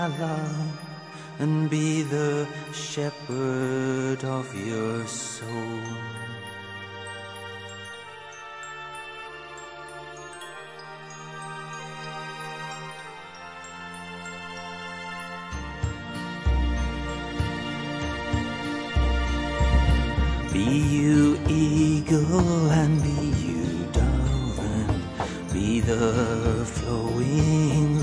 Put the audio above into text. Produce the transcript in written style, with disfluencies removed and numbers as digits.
love and be the shepherd of your soul. Be you eagle and be you dove, and be the flowing